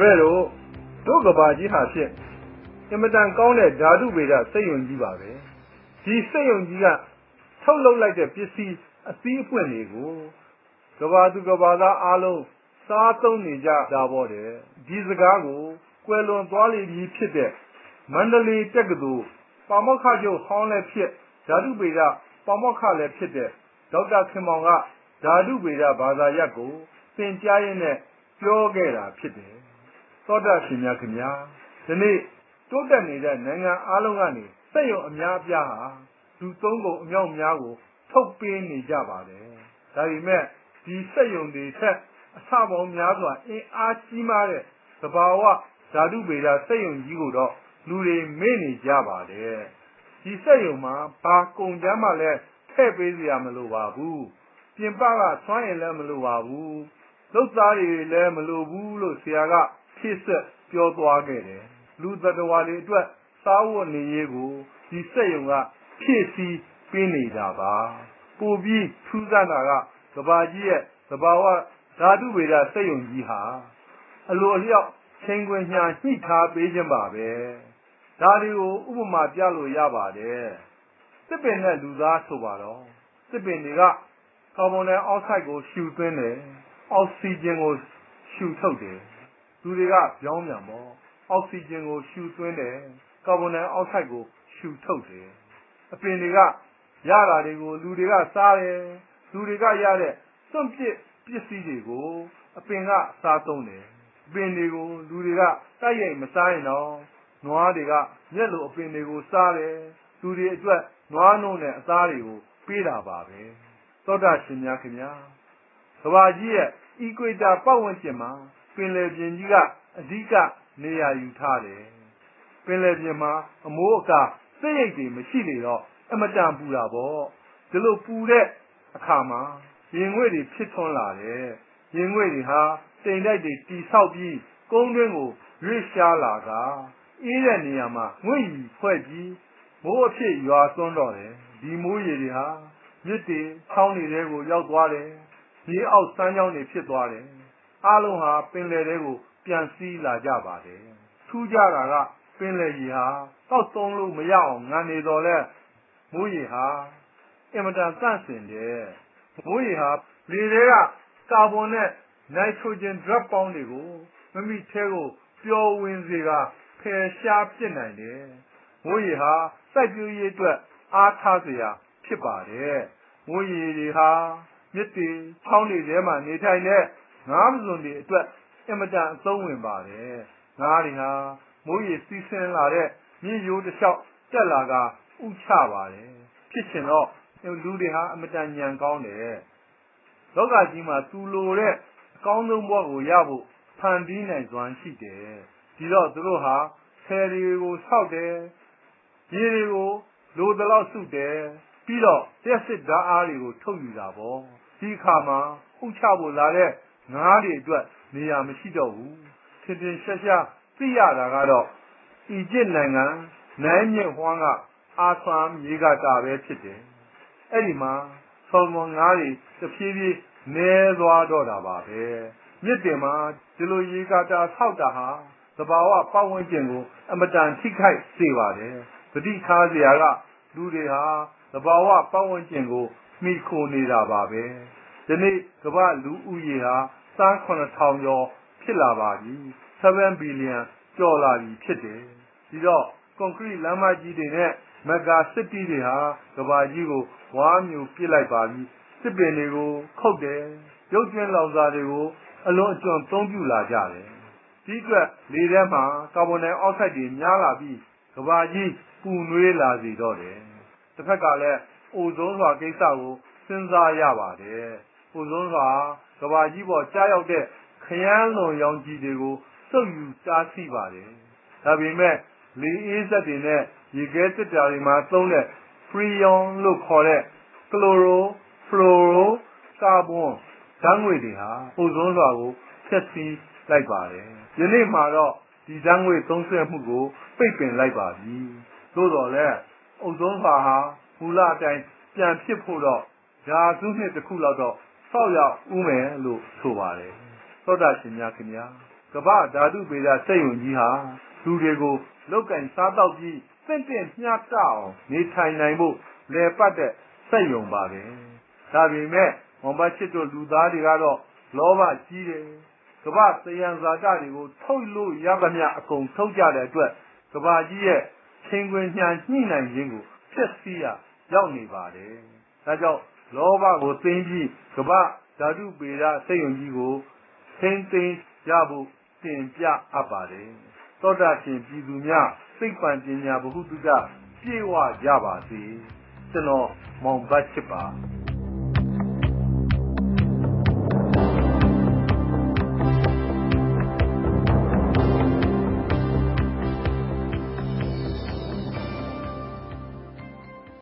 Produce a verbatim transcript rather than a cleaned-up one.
ပဲတော့တို့ကဘာကြီးဟာဖြစ်အမတန်ကောင်းတဲ့ဓာတုဗေဒစက်ယုံကြီးပါပဲဒီစက်ယုံကြီးကထုတ်လုပ်လိုက်တဲ့ပစ္စည်းအသီးအပွင့်တွေကိုကဘာသူကဘာသားအားလုံးစားသုံးနေကြတာပေါ့တဲ့ဒီစကားကိုကွယ်လွန်သွားလိမ့်မည်ဖြစ်တဲ့မန္တလေးတက္ကသိုလ်ပါမောက္ခချုပ်ဟောင်းလည်းဖြစ်ဓာတုဗေဒပါမောက္ခလည်းဖြစ်တဲ့ဒေါက်တာခင်မောင်ကဓာတုဗေဒဘာသာရပ်ကိုသင်ကြားရင်းနဲ့ပြောခဲ့တာဖြစ်တယ်သောတာရှင်များခင်ဗျာဒီနေ့တိုးတက်နေတဲ့နိုင်ငံအားလုံးကနေစက်ရုံအများအပြားဟာလူသုံးကုန်အမြောက်များကိုထုတ်ပေးနေကြပါတယ်ဒါပေမဲ့ဒီစက်ရုံတွေထက်အဆပေါင်းများစွာအင်အားကြီးမားတဲ့သဘာဝဓာတုဗေဒစက်ရုံကြီးကိုတော့လူတွေမေ့နေကြပါတယ်ဒီစက်ရုံမှာဘာကုန်ကြမ်းမှလည်းထည့်ပေးစရာမလိုပါဘူးပြင်ပကဆွမ်းရင်လည်းမလိုပါဘူးလုတ်သားတွေလည်းမလိုဘူးလို့ဆရာကဖြည့်ဆက်ပြောသွားခဲ့တယ်လူသတ္တဝါတွေအတွက်စားဝတ်နေရေးကိုဒီစက်ရုံကဖြည့်ဆည်းပေးနေတာပါပိုပြီးထူးဆန်းတာကကဘာကြီးရဲ့သဘာဝဓာတုဗေဒစက်ရုံကြီးဟာအလိုအလျောက်ချိန်ခွင်ညာညှိထားပေးခြင်းပါပဲဒါတွေကိုဥပမာပြလို့ရပါတယ်စစ်ပင်နဲ့လူသားဆိုပါတော့စစ်ပင်တွေကကာဗွန်ဒိုင်အောက်ဆိုက်ကိုရှူသွင်းတယ်အောက်ဆီဂျင်ကိုရှူထုတ်တယ်လူတွေကပြောင်းပြန်ပေါ့အောက်ဆီဂျင်ကိုရှူသွင်းတယ်ကာဗွန်ဒိုင်အောက်ဆိုက်ကိုရှူထုတ်တယ်အပင်တွေကရတာတွေကိုလူတွေကစားတယ်လူတွေကရတဲ့စွန့်ပစ်ပစ္စည်းတွေကိုအပင်ကစားသုံးတယ်အပင်တွေကိုလူတွေကတိုက်ရိုက်မစားရင်တော့နွားတွေကမျက်လိုအပင်တွေကိုစားတယ်လူတွေအတွက်နွားနှုတ်နဲ့အသားတွေကိုပေးတာပါပဲသောတာရှင်များခင်ဗျာကဘာကြီးရဲ့အီကွေတာပတ်ဝန်းကျင်မှာပင်လယ်ပြင်ကြီးကအဓိကနေရာယူထားတယ်ပင်လယ်ပြင်မှာအမိုးအကာစိတ်ရိပ်တွေမရှိလေတော့အမတန်ပူတာပေါ့ဒီလိုပူတဲ့အခါမှာရင်ငွေ့တွေဖြစ်ထွန်းလာတယ်ရင်ငွေ့တွေဟာတိမ်တိုက်တွေတီဆောက်ပြီးကုန်းတွင်းကိုရွေ့ရှားလာကအေးတဲ့နေရာမှာငွေ့ရီဖွဲ့ပြီးမိုးအဖြစ်ရွာသွန်းတော့တယ်ဒီမိုးရေတွေဟာမြစ်တွေချောင်းတွေကိုရောက်သွားတယ်မြေအောက်စမ်းကြောင်းတွေဖြစ်သွားတယ်အားလုံးဟာပင်လယ်တွေကိုပြန်စီးလာကြပါတယ်ထူးခြားတာကပင်လယ်ရေဟာတောက်သုံးလို့မရအောင်ငံနေတော်လဲမိုးရေဟာအင်မတန်သန့်စင်တယ်မိုးရေဟာလေတွေကကာဗွန်နဲ့နိုက်ထရိုဂျင်ဓာတ်ပေါင်းတွေကိုမမိထဲကိုပျော်ဝင်စေကဖယ်ရှားပစ်နိုင်တယ်မိုးရေဟာစိုက်ပျိုးရေးအတွက်အားထားစရာဖြစ်ပါတယ်မိုးရေတွေဟာမြစ်တွေချောင်းတွေထဲမှာနေထိုင်တဲ့ငါးပစွန်တွေအတွက်အင်မတန်အသုံးဝင်ပါတယ်ငါးတွေဟာမိုးရေစီးဆင်းလာတဲ့မြစ်ရိုးတစ်လျှောက်တက်လာကဥချပါတယ်ဖြစ်ချင်တော့လူတွေဟာအမတန်ညံကောင်းတယ်လောကကြီးမှာသူလိုတဲ့အကောင်းဆုံးဘဝကိုရဖို့ဖန်တီးနိုင်စွမ်းရှိတယ်ဒီတော့သူတို့ဟာဆယ်တွေကိုဆောက်တယ်ရေတွေကိုလိုသလောက်စုတယ်ပြီးတော့ရက်စစ်ဓာတ်အားတွေကိုထုတ်ယူတာပေါ့ဒီအခါမှာဥချဖို့လာတဲ့ငါးတွေအတွက်နေရာမရှိတော့ဘူးထင်ထင်ရှားရှားသိရတာကတော့အီဂျစ်နိုင်ငံနိုင်မြင့်ဝှမ်းကအာဆမ်မြေကတာပဲဖြစ်တယ်အဲ့ဒီမှာဆော်မွန်ငါးတွေတဖြည်းဖြည်းနဲသွားတော့တာပါပဲမြစ်တင်မှာဒီလိုရေကာတာဆောက်တာဟာသဘာဝပတ်ဝန်းကျင်ကိုအမတန်ထိခိုက်စေပါတယ်ပဋိထားစရာကလူတွေဟာသဘာဝပတ်ဝန်းကျင်ကိုမှီခိုနေတာပါပဲဒီနေ့ကမ္ဘာလူဦးရေဟာစမ်းခုနှစ်ထောင်ကျော်ဖြစ်လာပါပြီsevenဘီလီယံကျော်လာပြီဖြစ်တယ်ဒီတော့ကွန်ကရစ်လမ်းမကြီးတွေနဲ့မက်ဂါစစ်တီးတွေဟာကမ္ဘာကြီးကိုဝါးမျိုးပစ်လိုက်ပါပြီစစ်ပင်တွေကိုခုတ်တယ်ရုပ်ကျင်းလောင်စာတွေကိုအလွန်အကျွံသုံးပြလာကြတယ်ဒီအတွက်လေထဲမှာကာဗွန်ဒိုင်အောက်ဆိုက်တွေများလာပြီးကမ္ဘာကြီးပူနွေးလာစေတော့တယ်တစ်ဖက်ကလည်းအိုဇုံးစွာကိစ္စကိုစဉ်းစားရပါတယ်အိုဇုံးစွာကမ္ဘာကြီးပေါ်ကြားရောက်တဲ့ခရမ်းလွန်ရောင်ခြည်တွေကိုစုပ်ယူတားဆီးပါတယ်ဒါပေမဲ့လေအေးစက်တွေနဲ့ရေခဲစစ်တာတွေမှာသုံးတဲ့ဖရီယွန်လို့ခေါ်တဲ့ကလိုရိုဖလိုရိုကာဗွန်ဓာတ်ငွေ့တွေဟာအိုဇုံးစွာကိုဖျက်ဆီးလိုက်ပါတယ်ဒီနေ့မှာတော့ဒီဓာတ်ငွေ့သုံးစွဲမှုကိုပိတ်ပင်လိုက်ပါပြီသို့တော်လည်းအိုဇုံးစွာဟာမူလအတိုင်းပြန်ဖြစ်ဖို့တော့ရာစုနှစ်တစ်ခုလောက်တော့ဆောက်ရဦးမယ်လို့ဆိုပါတယ်သောတာရှင်များခင်ဗျာကမ္ဘာဓာတုဗေဒစက်ယုံကြီးဟာလူတွေကိုလောက်ကင်စားတော့ပြီးသင့်တဲ့မျှတအောင်နေထိုင်နိုင်ဖို့လည်ပတ်တဲ့စက်ယုံပါပဲဒါပေမဲ့မောင်ဘချစ်တို့လူသားတွေကတော့လောဘကြီးတယ်ကမ္ဘာသယံဇာတတွေကိုထုတ်လို့ရသမျှအကုန်ထုတ်ကြတဲ့အတွက်ကမ္ဘာကြီးရဲ့ချင်းခွင်ညာညှိနိုင်ခြင်းကိုဖျက်ဆီးရရောက်နေပါတယ်ဒါကြောင့်လောဘကိုသိမ်းပြီးကမ္ဘာဓာတုဗေဒစက်ယုံကြီးကိုသိမ်းသိမ်းရဖို့တင်ပြအပ်ပါတယ်သောတာရှင်ပြည်သူများစိတ်ပံပညာဘ who တုတပြည့်ဝကြပါစေကျွန်တော်မောင်ဘတ်ချစ်ပါ